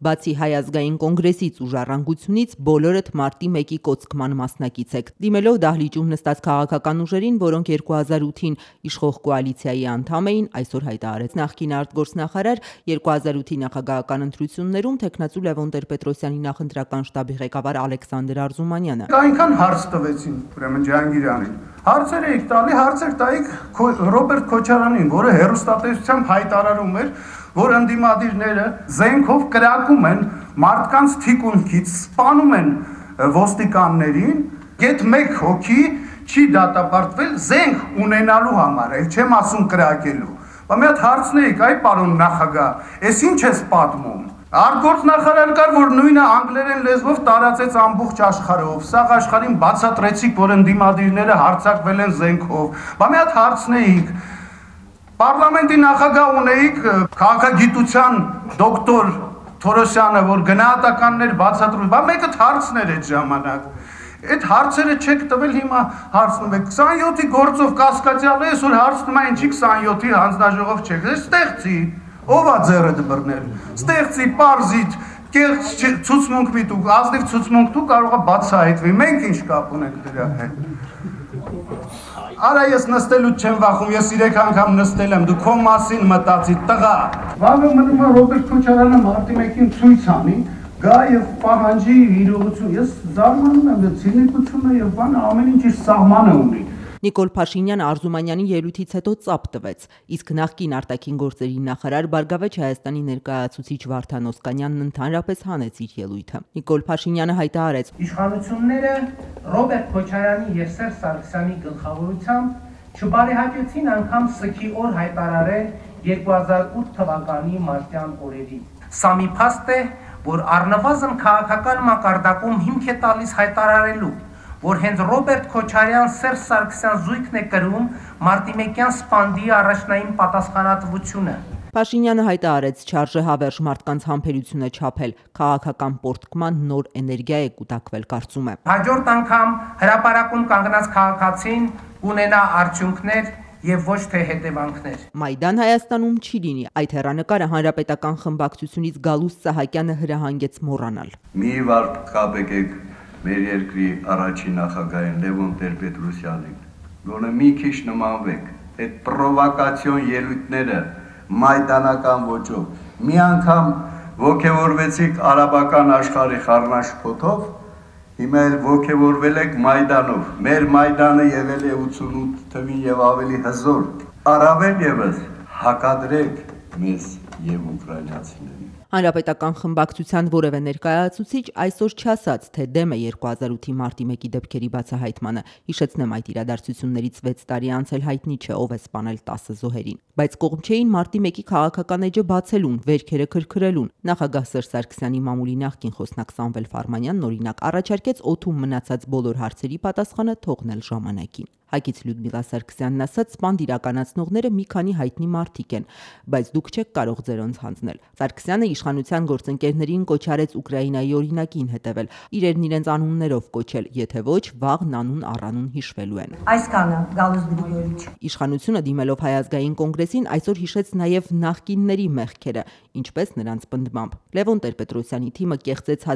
Բացի Հայ ազգային կոնգրեսից ու Ժառանգությունից բոլորդ մարտի 1-ի կոծկման մասնակից եք։ Դիմելով դահլիճում նստած քաղաքական ուժերին, որոնք 2008-ին իշխող կոալիցիայի անդամ էին, այսօր հայտարարեց նախկին արտգործնախարար 2008-ի նախագահական ընտրություններում թեկնածու Լևոն Տեր-Պետրոսյանի նախընտրական շտաբի ղեկավար Ալեքսանդր Արզումանյանը։ Այնքան հարց տվեցին ուրեմն Ջահանգիրյանին։ Հարցեր եք տալի, հարցեր տայիք Ռոբերտ Քոչարյանին, որը հեռուստատեսությամբ հայտարարում էր, որ ընդդիմադիրները զենքով կրակում են մարդկանց թիկունքից, սպանում են ոստիկաններին, գեթ 1 հոգի չի դատապարտվել զենք ունենալու համար, չեմ ասում կրակելու։ Բա մի հատ հարցնեիք, այ պարոն նախագահ, էս ինչ ես պատմում։ Արտգործնախարար կար, որ նույնը անգլերեն լեզվով տարածեց ամբողջ աշխարհով։ Սաղ աշխարհին բացատրեցիք, որ ընդդիմադիրները հարձակվել են զենքով։ Բա մի հատ հարցնեիք։ Պարլամենտի նախագահ ունեիք քաղաքագիտության դոկտոր Թորոսյանը, որ գնահատականներ բացատրում։ Բա մեկը հարցներ այդ ժամանակ։ Այդ հարցերը չեք տվել, հիմա հարցնում եք 27-ի գործով կասկածյալը այսօր հարցնում է ինչի 27-ի հանձնաժողով չեք։ Ստեղծի, ով է ձեռը դբռնել։ Ստեղծի, պարզի, կեղծ ցուցմունք մի դու, ազնիվ ցուցմունք դու կարող է բացահայտվի։ Մենք ինչ կապ ունենք դրա հետ։ Արա ես նստելու չեմ վախում, ես 3 անգամ նստել եմ, դու քո մասին մտածի, տղա։ Վաղը մնում է Ռոբերտ Քոչարյանը մարտի 1-ին ցույց անի, գա եւ պահանջի իրողություն։ Ես զարմանում եմ, որ ցինիկությունը եւ բանը ամեն ինչ իր սահմանը ունի։ Նիկոլ Փաշինյանը Արզումանյանի ելույթից հետո ծափ տվեց, իսկ նախկին արտաքին գործերի նախարար Բարգավաճ Հայաստանի ներկայացուցիչ Վարդան Օսկանյանն ընդհանրապես հանեց իր ելույթը։ Նիկոլ Փաշինյանը հայտարարեց. Իշխանությունները Ռոբերտ Քոչարյանի եւ Սերժ Սարգսյանի գլխավորությամբ չբարեհաճեցին անգամ սքի օր հայտարարել 2008 թվականի մարտյան օրերին։ Սա մի փաստ է, որ առնվազն քաղաքական մակարդակում հիմք է տալիս հայտարարելու, որ հենց Ռոբերտ Քոչարյան Սերժ Սարգսյան զույգն է կրում մարտի 1-յան սպանդի առաջնային պատասխանատվությունը։ Փաշինյանը հայտարարեց չարժե հավերժ մարդկանց համբերությունը չափել, քաղաքական պորտկման նոր էներգիա է կուտակվել, կարծում է։ Հաջորդ անգամ հրապարակում կանգնած քաղաքացին կունենա արդյունքներ եւ ոչ թե հետևանքներ։ Մայդան Հայաստանում չի լինի, այդ հեռանկարը հանրապետական խմբակցությունից Գալուստ Սահակյանը հրահանգեց մոռանալ։ Մի վարդ կապ եկեք մեր երկրի առաջին նախագահին Լևոն Տեր-Պետրոսյանին, գոնե մի քիչ նմանվեք, այդ պրովոկացիոն ելույթները մայդանական ոճով, մի անգամ ոգևորվեցիք արաբական աշխարհի խառնաշփոթով, հիմա էլ ոգևորվել եք Մայդանով, մեր Մայդանը եղել է 88 թվին եւ ավելի հզոր, առավել եւս հակադրեք մեզ եւ ուկրաինացիներին։ Հանրապետական խմբակցության որևէ ներկայացուցիչ այսօր չասաց, թե դեմ է 2008-ի մարտի 1-ի դեպքերի բացահայտմանը։ Հիշեցնեմ, այդ իրադարձություններից 6 տարի անցել հայտնի չէ, ով է սպանել 10 զոհերին։ Բայց կողմ չէին մարտի 1-ի քաղաքական էջը բացելուն, վերքերը քրքրելուն։ Նախագահ Սերժ Սարգսյանի մամուլի նախկին խոսնակ Սամվել Ֆարմանյանն օրինակ առաջարկեց օդում մնացած բոլոր հարցերի պատասխանը թողնել ժամանակին։ Հակից Լյուդմիլա Սարգսյանն ասաց, սպանդ իրականացնողները մի քանի հայտնի մարդիկ են, բայց դուք չեք կարող ձերոնց հանձնել։ Սարգսյանը իշխանության գործընկերներին կոչ արեց Ուկրաինայի օրինակին հետևել, իրերն իրենց անուններով կոչել, եթե ոչ, վաղն անուն առանուն հիշվելու են։ Այսքանը Գալուստ Գրիգորիչ։ Իշխանությունը դիմելով Հայ ազգային կոնգրեսին այսօր հիշեց նաև նախկինների մեղքերը, ինչպես նրանց պնդմամբ։ Լևոն Տեր-Պետրոսյանի թիմը կեղծեց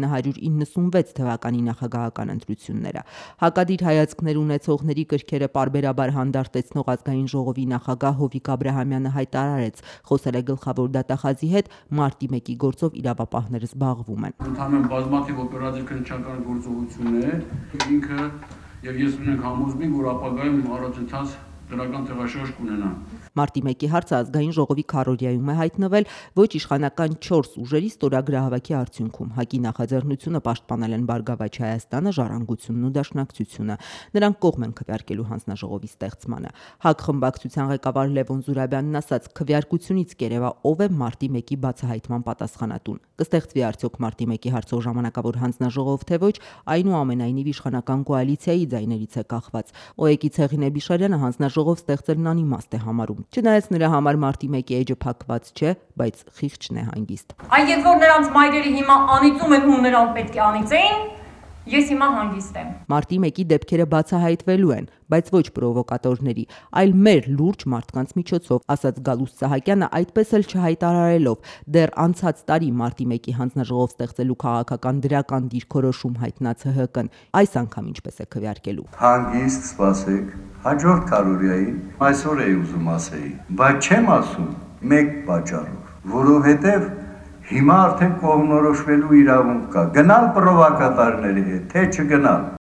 1996 թվականի նախագահական ընտրությունները։ Հակադիր հայացքներ ունեցողների կրքերը պարբերաբար հանդարտեցնող ազգային ժողովի նախագահ Հովիկ Աբրահամյանը հայտարարեց, խոսել է գլխավոր դատախազի հետ, մարտի 1-ի գործով իրավապահներ զբաղվում են։ Ընդհանրապես բազմաթիվ օպերատիվ քննչական գործողություն է, ինքը եւ ես ունենք համոզմունք, որ ապագայում առաջընթաց դրական տեղաշարժ կունենա։ Մարտի 1-ի հարցը ազգային ժողովի քարոզիայում է հայտնվել ոչ իշխանական 4 ուժերի ստորագրահավաքի արդյունքում։ ՀԱԿ-ի նախաձեռնությունը պաշտպանել են Բարգավաճ Հայաստանը, Ժառանգությունն ու Դաշնակցությունը։ Նրանք կողմ են քվեարկելու հանձնաժողովի ստեղծմանը։ ՀԱԿ խմբակցության ղեկավար Լևոն Զուրաբյանն ասաց, քվեարկությունից կերևա ով է մարտի 1-ի բացահայտման պատասխանատուն։ Կստեղծվի արդյոք մարտի 1-ի հարցով ժամանակավոր հանձնաժողով թե ոչ, այնուամենայնիվ իշխանական կոալիցիայի ձայներից է կախված։ ՕԵԿ-ի Ցեղինե Բիշարյանը հանձնաժողով ստեղծելն անիմաստ է համարում։ Չնայած նրա համար մարտի 1-ի էջը փակված չէ, բայց խիղճն է հանգիստ։ Այդ երբ որ նրանց մայրերը հիմա անիծում են ու նրան պետք է անիծեին, Ես հիմա հանգիստ եմ։ Մարտի 1-ի դեպքերը բացահայտվելու են, բայց ոչ պրովոկատորների, այլ մեր լուրջ մարդկանց միջոցով, ասաց Գալուստ Սահակյանը, այդպես էլ չհայտարարելով դեռ անցած տարի մարտի 1-ի հանձնաժողով ստեղծելու քաղաքական դրական դիրքորոշում հայտնած ՀՀԿ-ն այս անգամ ինչպես է քվեարկելու։ Հանգիստ սպասեք, հաջորդ քարորիային այսօր էի ուզում ասեի, բայց չեմ ասում մեկ պատճառով, որովհետև հիմա արդեն կողմնորոշվելու իրավունք կա, գնալ պրովոկատորների հետ, թե չգնալ։